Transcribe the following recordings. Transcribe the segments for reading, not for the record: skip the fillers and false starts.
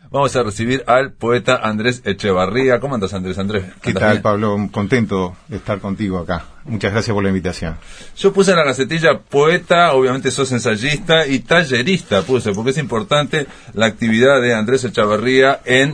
vamos a recibir al poeta Andrés Echevarría. ¿Cómo andas, Andrés? ¿Qué tal, bien? Pablo? Contento de estar contigo acá. Muchas gracias por la invitación. Yo puse en la gacetilla poeta, obviamente sos ensayista y tallerista, puse, porque es importante la actividad de Andrés Echevarría en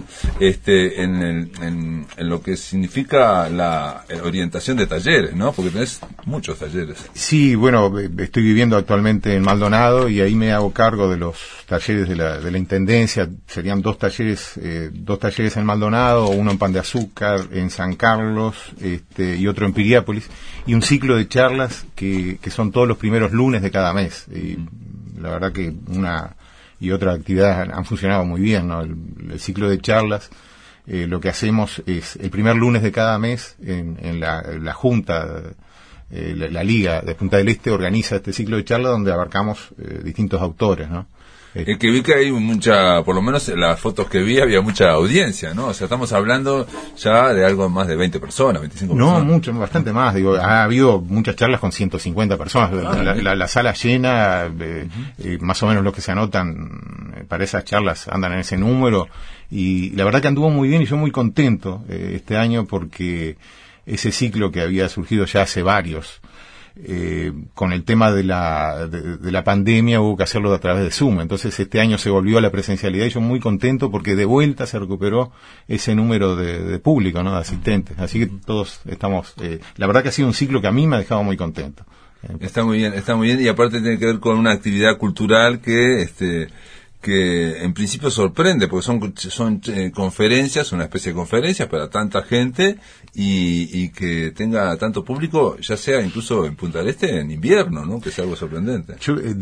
lo que significa la orientación de talleres, ¿no? Porque tenés muchos talleres. Sí, bueno, estoy viviendo actualmente en Maldonado y ahí me hago cargo de los talleres de la Intendencia. Serían dos talleres en Maldonado, uno en Pan de Azúcar, en San Carlos, y otro en Piriápolis, y un ciclo de charlas que son todos los primeros lunes de cada mes. Y la verdad que una y otra actividad han funcionado muy bien, ¿no? El ciclo de charlas, lo que hacemos es el primer lunes de cada mes en la Junta, la Liga de Punta del Este organiza este ciclo de charlas donde abarcamos distintos autores, ¿no? El que vi que hay mucha, por lo menos en las fotos que vi, había mucha audiencia, ¿no? O sea, estamos hablando ya de algo más de 20 personas, 25 personas. No, mucho, bastante más. Digo, ha habido muchas charlas con 150 personas. La sala llena, más o menos los que se anotan para esas charlas andan en ese número. Y la verdad que anduvo muy bien y yo muy contento este año porque ese ciclo que había surgido ya hace varios, con el tema de la pandemia hubo que hacerlo a través de Zoom. Entonces este año se volvió a la presencialidad y yo muy contento porque de vuelta se recuperó ese número de público, ¿no? De asistentes. Así que todos estamos, la verdad que ha sido un ciclo que a mí me ha dejado muy contento. Está muy bien y aparte tiene que ver con una actividad cultural que en principio sorprende, porque son conferencias, una especie de conferencias para tanta gente y que tenga tanto público, ya sea incluso en Punta del Este en invierno, ¿no? Que es algo sorprendente.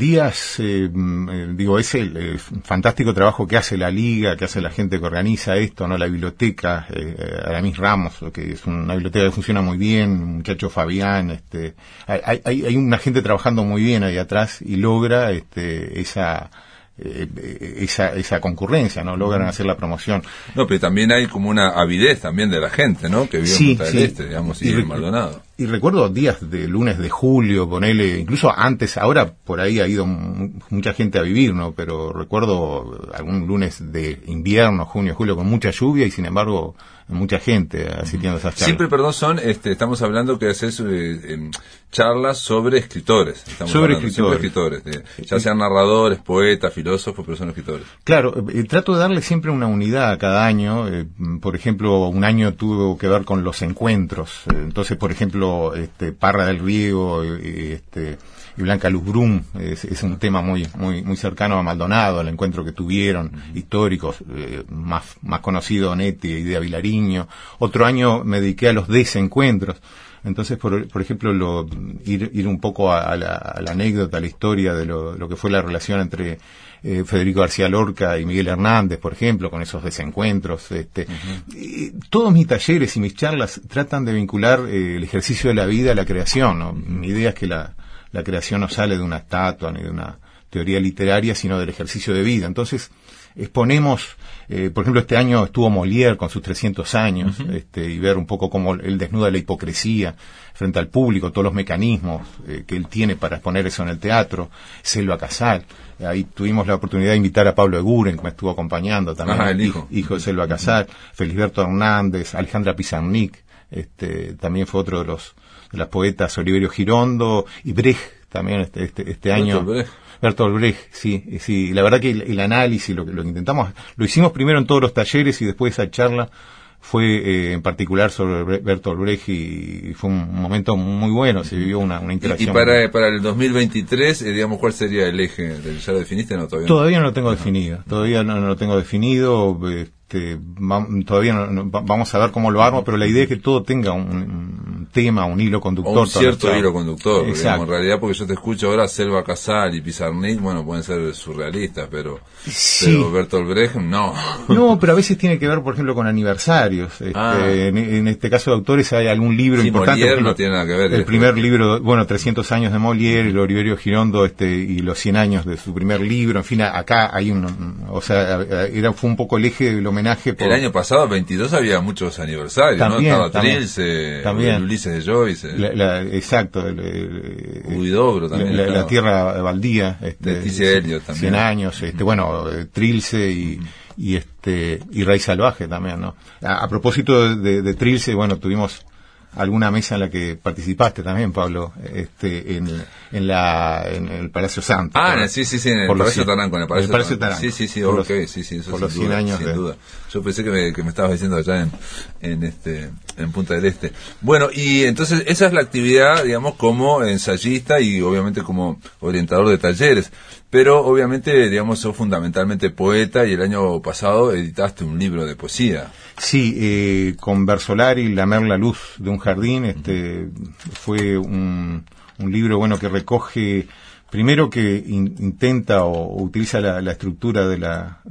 Es el fantástico trabajo que hace la Liga, que hace la gente que organiza esto, ¿no? La biblioteca, Aramis Ramos, que es una biblioteca que funciona muy bien, muchacho Fabián, hay una gente trabajando muy bien ahí atrás y logra esa concurrencia, ¿no? Logran hacer la promoción. No, pero también hay como una avidez también de la gente, ¿no? Que vive en Punta del Este, digamos, y en Maldonado. Y recuerdo días de lunes de julio, ponele, incluso antes, ahora por ahí ha ido mucha gente a vivir, ¿no? Pero recuerdo algún lunes de invierno, junio, julio, con mucha lluvia y sin embargo mucha gente asistiendo a esas charlas. Siempre, perdón, estamos hablando que haces charlas sobre escritores. Sobre escritores. Ya sean narradores, poetas, filósofos, pero son escritores. Claro, trato de darle siempre una unidad a cada año. Por ejemplo, un año tuvo que ver con los encuentros. Entonces, por ejemplo, Parra del Riego y Blanca Luz Brum es un tema muy cercano a Maldonado, al encuentro que tuvieron, históricos, más conocido Onetti y de Vilariño. Otro año me dediqué a los desencuentros. Entonces, por ejemplo, ir un poco a la anécdota, a la historia de lo que fue la relación entre Federico García Lorca y Miguel Hernández, por ejemplo, con esos desencuentros. Todos mis talleres y mis charlas tratan de vincular el ejercicio de la vida a la creación, ¿no? Mi idea es que la creación no sale de una estatua ni de una teoría literaria, sino del ejercicio de vida. Entonces, exponemos, por ejemplo, este año estuvo Molière con sus 300 años, y ver un poco cómo él desnuda la hipocresía frente al público, todos los mecanismos que él tiene para exponer eso en el teatro. Selva Casal, ahí tuvimos la oportunidad de invitar a Pablo Eguren, que me estuvo acompañando también, el hijo de Selva Casal, Felisberto Hernández, Alejandra Pizarnik, también fue otro de las poetas, Oliverio Girondo, y Brecht también este año. Bertolt Brecht, sí. La verdad que el análisis, lo que intentamos, lo hicimos primero en todos los talleres y después esa charla fue en particular sobre Bertolt Brecht y fue un momento muy bueno, se vivió una interacción. ¿Y para el 2023, digamos, cuál sería el eje? ¿Ya lo definiste o no? Todavía no lo tengo definido, todavía no lo tengo definido, todavía no, vamos a ver cómo lo armo, pero la idea es que todo tenga un tema, un hilo conductor. O un cierto hilo conductor, digamos, en realidad, porque yo te escucho ahora Selva Casal y Pizarnik, bueno, pueden ser surrealistas, pero Bertolt Brecht, no. No, pero a veces tiene que ver, por ejemplo, con aniversarios. En este caso de autores hay algún libro importante. Molière no tiene nada que ver. El primer libro, 300 años de Molière, el Oliverio Girondo, y los 100 años de su primer libro, en fin, acá hay fue un poco el eje del homenaje. El año pasado, 22, había muchos aniversarios, también, ¿no? Estaba Trilce, Ulises de Joyce. Exacto. Huidobro también. La Tierra Baldía. Leticia Elliot también. 100 años, Trilce y Raíz Salvaje también, ¿no? A propósito de Trilce, bueno, tuvimos alguna mesa en la que participaste también, Pablo, en el Palacio Santo. Sí, en el Palacio Taranco, en el Palacio Taranco. Sí, eso por los 100 años sin duda. Yo pensé que me estabas diciendo allá en Punta del Este. Bueno, y entonces esa es la actividad, digamos, como ensayista y obviamente como orientador de talleres. Pero obviamente, digamos, sos fundamentalmente poeta y el año pasado editaste un libro de poesía. Sí, con Versolari, Lamer la luz de un jardín, fue un libro, bueno, que recoge, primero que intenta o utiliza la estructura de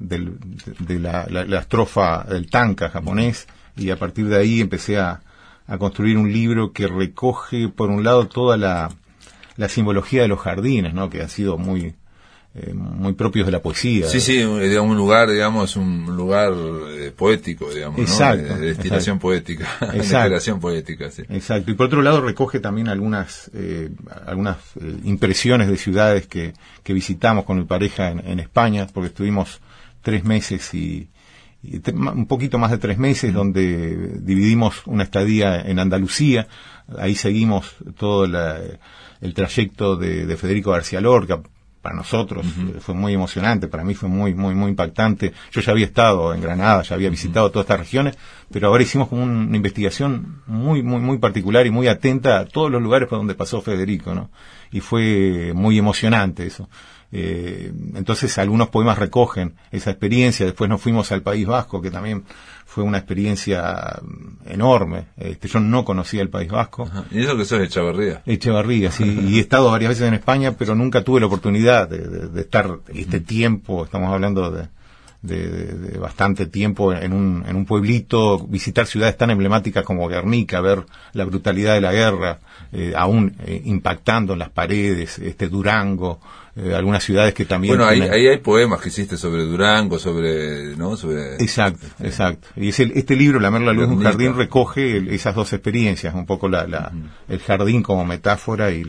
la estrofa del tanka japonés, y a partir de ahí empecé a construir un libro que recoge, por un lado, toda la simbología de los jardines, ¿no? Que ha sido muy propios de la poesía. Sí, digamos, un lugar poético, digamos, exacto, ¿no? De destilación poética, de creación poética, sí. Exacto, y por otro lado recoge también algunas impresiones de ciudades que visitamos con mi pareja en España, porque estuvimos 3 meses y un poquito más de 3 meses, donde dividimos una estadía en Andalucía. Ahí seguimos todo el trayecto de Federico García Lorca. Para nosotros fue muy emocionante, para mí fue muy impactante. Yo ya había estado en Granada, ya había visitado todas estas regiones, pero ahora hicimos como una investigación muy particular y muy atenta a todos los lugares por donde pasó Federico, ¿no? Y fue muy emocionante eso. Entonces algunos poemas recogen esa experiencia. Después nos fuimos al País Vasco, que también fue una experiencia enorme. Yo no conocía el País Vasco. Ajá. ¿Y eso que sos de Echevarría? Echevarría, sí. Y he estado varias veces en España, pero nunca tuve la oportunidad de estar tiempo, estamos hablando de bastante tiempo en un pueblito, visitar ciudades tan emblemáticas como Guernica, ver la brutalidad de la guerra, aún impactando en las paredes, Durango, algunas ciudades que también... Bueno, ahí hay poemas que hiciste sobre Durango, ¿no? Exacto. Y este libro, Lamer la luz de un jardín, recoge esas dos experiencias, un poco el jardín como metáfora y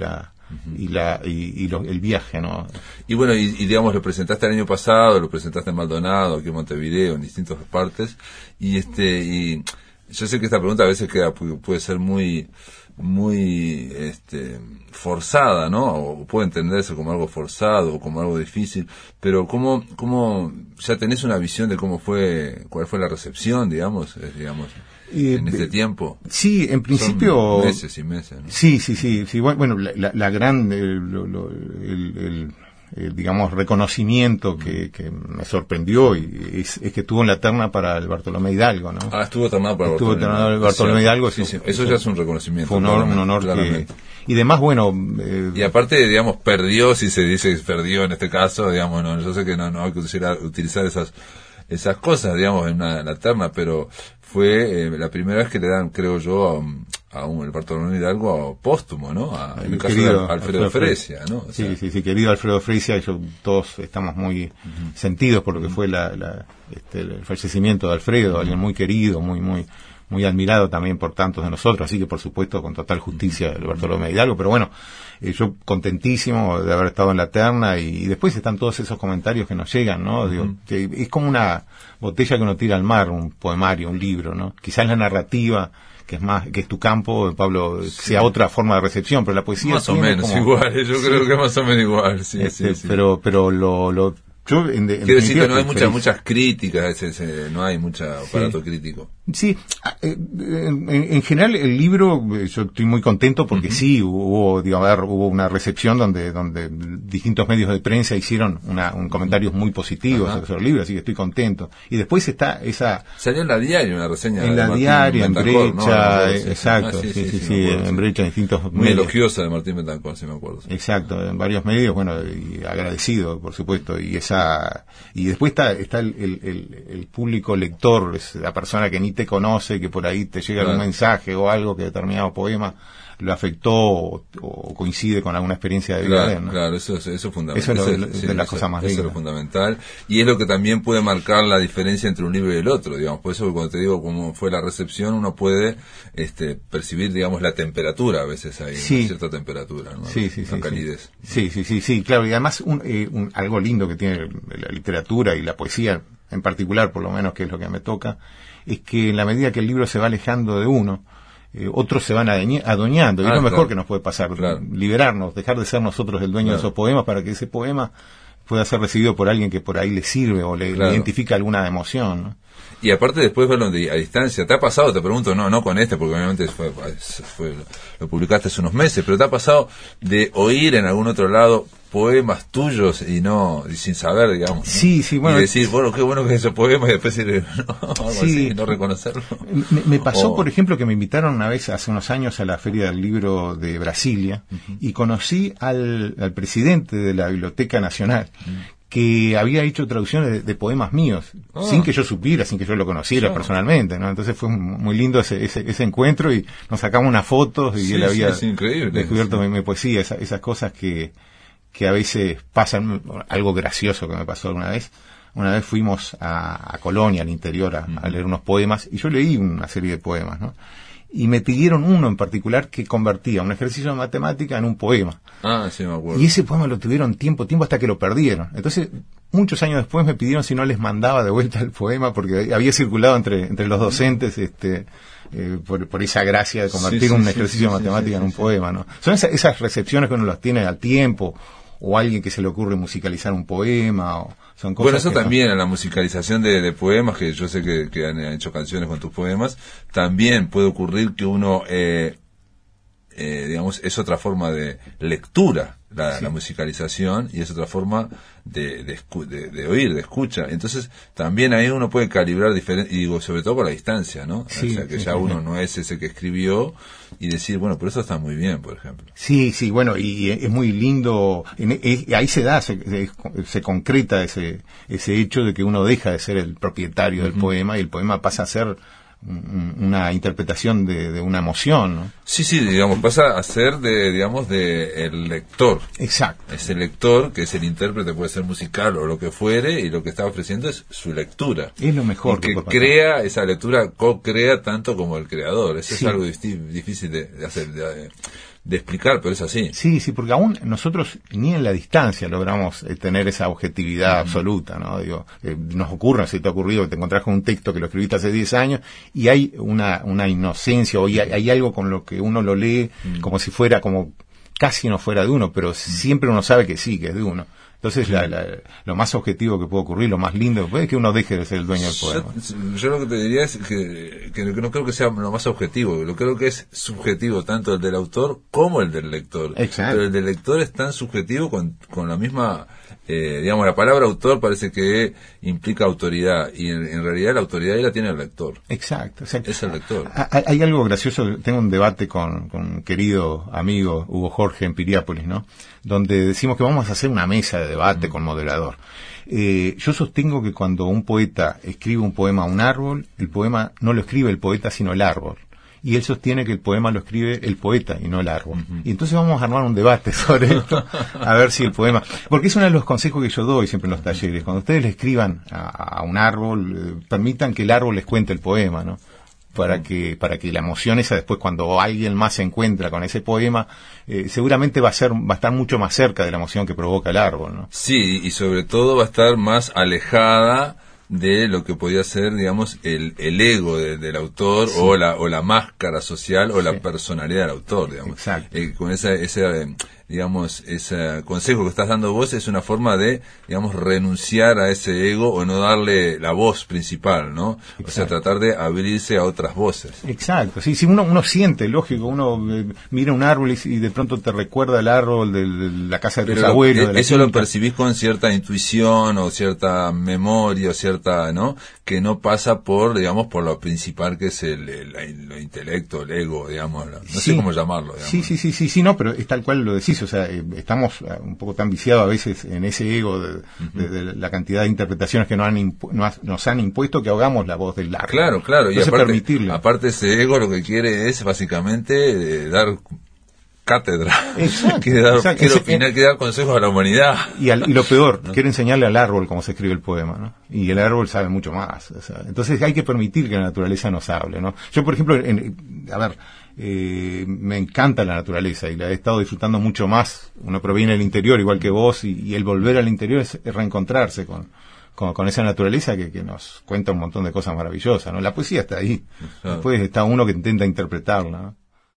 el viaje, ¿no? Y bueno, y digamos, lo presentaste el año pasado, lo presentaste en Maldonado, aquí en Montevideo, en distintas partes, y yo sé que esta pregunta a veces puede ser muy forzada, ¿no? O puede entenderse como algo forzado o como algo difícil, pero ¿cómo ya tenés una visión de cuál fue la recepción, digamos, en este tiempo? Sí, en principio... Son meses y meses, ¿no? Sí. Bueno, la gran... digamos, reconocimiento que me sorprendió es que estuvo en la terna para el Bartolomé Hidalgo, ¿no? Estuvo ternado para el Bartolomé Hidalgo. Sí, eso ya es un reconocimiento. Fue un honor y además, bueno... y aparte, digamos, perdió, si se dice perdió en este caso, digamos, no, yo sé que no hay que utilizar esas cosas, digamos, en la terna, pero fue la primera vez que le dan, creo yo, el Bartolomé Hidalgo póstumo, ¿no? En el caso de Alfredo Fresia, ¿no? O sea, sí, querido Alfredo Fresia, todos estamos muy sentidos por lo que fue el fallecimiento de Alfredo, alguien muy querido, muy admirado también por tantos de nosotros, así que por supuesto con total justicia el Bartolomé Hidalgo, pero bueno, yo contentísimo de haber estado en la terna, y después están todos esos comentarios que nos llegan, ¿no? Digo, que es como una botella que uno tira al mar, un poemario, un libro, ¿no? Quizás la narrativa, que es tu campo, Pablo, sea otra forma de recepción, pero la poesía más o menos igual, yo creo que más o menos igual, sí. Pero yo quiero decir que no hay muchas críticas, no hay mucho aparato crítico. Sí, en general el libro, yo estoy muy contento porque sí, hubo una recepción donde distintos medios de prensa hicieron comentarios muy positivos sobre el libro, así que estoy contento. Y después está esa... Salió en La Diaria una reseña. En La Diaria, en Brecha, ¿no? Exacto, en Brecha, en distintos medios. Muy elogiosa de Martín Betancor, si me acuerdo. Exacto, en varios medios, bueno, y agradecido, por supuesto, y después está el público lector, es la persona que ni te conoce, que por ahí te llega un mensaje o algo que determinado poema lo afectó o coincide con alguna experiencia de vida, ¿no? Claro, eso es fundamental. Eso es de las cosas más lindas. Eso es lo fundamental, y es lo que también puede marcar la diferencia entre un libro y el otro, digamos. Por eso cuando te digo cómo fue la recepción, uno puede percibir, digamos, la temperatura, a veces hay una cierta temperatura, ¿no? Una calidez. Sí, claro, y además algo lindo que tiene la literatura y la poesía en particular, por lo menos, que es lo que me toca, es que en la medida que el libro se va alejando de uno, otros se van adueñando, y es lo mejor que nos puede pasar, liberarnos, dejar de ser nosotros el dueño de esos poemas, para que ese poema pueda ser recibido por alguien que por ahí le sirve o le identifica alguna emoción, ¿no? Y aparte después verlo a distancia. ¿Te ha pasado? Te pregunto, no con este, porque obviamente lo publicaste hace unos meses, pero ¿te ha pasado de oír en algún otro lado poemas tuyos y sin saber, digamos? Sí, ¿no? sí, bueno. Y decir, bueno, qué bueno que es ese poema, y después decir, no reconocerlo. Me pasó, por ejemplo, que me invitaron una vez, hace unos años, a la Feria del Libro de Brasilia, y conocí al presidente de la Biblioteca Nacional, que había hecho traducciones de poemas míos, sin que yo supiera, sin que yo lo conociera personalmente, ¿no? Entonces fue muy lindo ese encuentro, y nos sacamos unas fotos, y él había descubierto mi poesía, esas cosas que a veces pasan. Algo gracioso que me pasó alguna vez. Una vez fuimos a Colonia, al interior, a leer unos poemas, y yo leí una serie de poemas, ¿no? Y me pidieron uno en particular que convertía un ejercicio de matemática en un poema. Sí, me acuerdo. Y ese poema lo tuvieron tiempo hasta que lo perdieron. Entonces, muchos años después me pidieron si no les mandaba de vuelta el poema, porque había circulado entre los docentes por esa gracia de convertir un ejercicio de matemática en un poema, ¿no? Son esas recepciones que uno las tiene al tiempo, o alguien que se le ocurre musicalizar un poema, o son cosas. Bueno, eso también, en la musicalización de poemas, que yo sé que han hecho canciones con tus poemas, también puede ocurrir que uno, digamos, es otra forma de lectura, la musicalización, y es otra forma de oír, de escucha. Entonces, también ahí uno puede calibrar diferente, y digo, sobre todo por la distancia, ¿no? Sí, o sea, que ya uno no es ese que escribió, y decir, bueno, pero eso está muy bien, por ejemplo. Sí, bueno, y es muy lindo, ahí se concreta ese hecho de que uno deja de ser el propietario del poema, y el poema pasa a ser una interpretación de una emoción, ¿no? Sí, digamos, pasa a ser de el lector. Exacto. Es el lector, que es el intérprete, puede ser musical o lo que fuere, y lo que está ofreciendo es su lectura. Es lo mejor que crea, esa lectura co-crea tanto como el creador. Eso es algo difícil de hacer, de explicar, pero es así. Sí, porque aún nosotros ni en la distancia logramos tener esa objetividad absoluta, ¿no? Digo, nos ocurre, si te ha ocurrido que te encontrás con un texto que lo escribiste hace 10 años y hay una inocencia, o hay algo con lo que uno lo lee como si fuera, como casi no fuera de uno, pero siempre uno sabe que sí, que es de uno. Entonces, lo más objetivo que puede ocurrir, lo más lindo que puede, es que uno deje de ser el dueño del poema. Yo lo que te diría es que no creo que sea lo más objetivo, lo creo que es subjetivo, tanto el del autor como el del lector. Exacto. Pero el del lector es tan subjetivo con la misma, digamos, la palabra autor parece que implica autoridad, y en realidad la autoridad ahí la tiene el lector. Exacto. Es el lector. Hay algo gracioso, tengo un debate con un querido amigo, Hugo Jorge, en Piriápolis, ¿no? Donde decimos que vamos a hacer una mesa de debate con moderador. Yo sostengo que cuando un poeta escribe un poema a un árbol, el poema no lo escribe el poeta, sino el árbol. Y él sostiene que el poema lo escribe el poeta y no el árbol. Y entonces vamos a armar un debate sobre esto, a ver si el poema... Porque es uno de los consejos que yo doy siempre en los talleres. Cuando ustedes le escriban a un árbol, permitan que el árbol les cuente el poema, ¿no? Para que la emoción esa, después cuando alguien más se encuentra con ese poema, seguramente va a estar mucho más cerca de la emoción que provoca el árbol, ¿no? Sí, y sobre todo va a estar más alejada de lo que podía ser, digamos, el ego del autor, o la máscara social, o la personalidad del autor, digamos. Exacto. Con digamos, ese consejo que estás dando vos es una forma de, digamos, renunciar a ese ego, o no darle la voz principal, ¿no? Exacto. O sea, tratar de abrirse a otras voces. Exacto, sí, uno siente, lógico, uno mira un árbol y de pronto te recuerda el árbol de la casa de tus abuelos. Eso lo percibís con cierta intuición, o cierta memoria, o cierta, ¿no? Que no pasa por, digamos, por lo principal que es lo intelecto, el ego, digamos, no sé cómo llamarlo, digamos. Sí, no, pero es tal cual lo decís, o sea, estamos un poco tan viciados a veces en ese ego de la cantidad de interpretaciones que nos han impuesto, que ahogamos la voz del árbol. Claro, y aparte ese ego lo que quiere es básicamente dar cátedra. Exacto. Quiere opinar, quiere dar consejos a la humanidad. Y lo peor, ¿no? Quiere enseñarle al árbol cómo se escribe el poema, ¿no? Y el árbol sabe mucho más. O sea, entonces hay que permitir que la naturaleza nos hable, ¿no? Yo, por ejemplo, me encanta la naturaleza y la he estado disfrutando mucho más. Uno proviene del interior igual que vos, y el volver al interior es reencontrarse con esa naturaleza que nos cuenta un montón de cosas maravillosas, ¿no? La poesía está ahí. Claro. Después está uno que intenta interpretarla, ¿no?